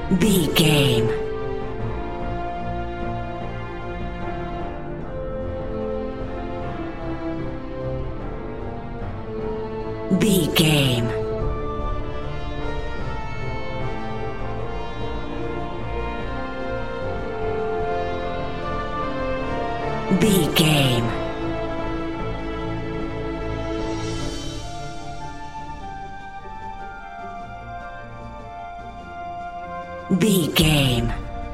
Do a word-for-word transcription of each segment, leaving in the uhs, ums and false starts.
B game. B game. B game. B game.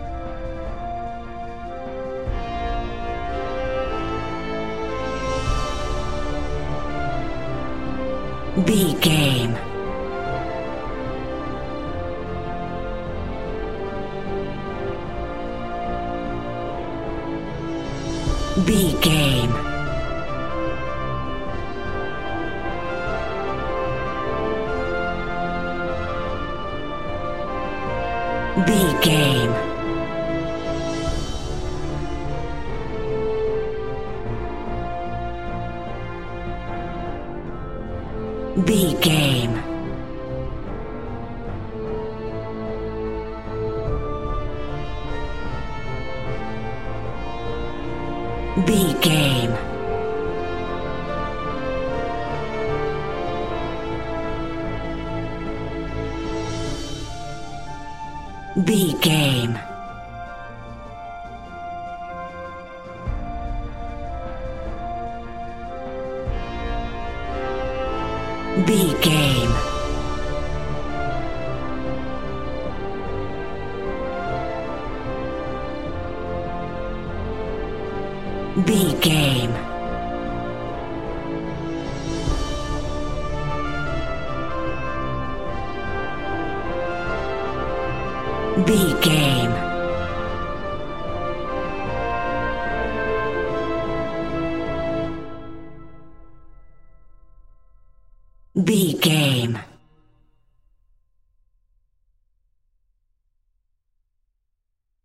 B game. B game. B game. B game. B game. B game. B game. B game. B game. B game.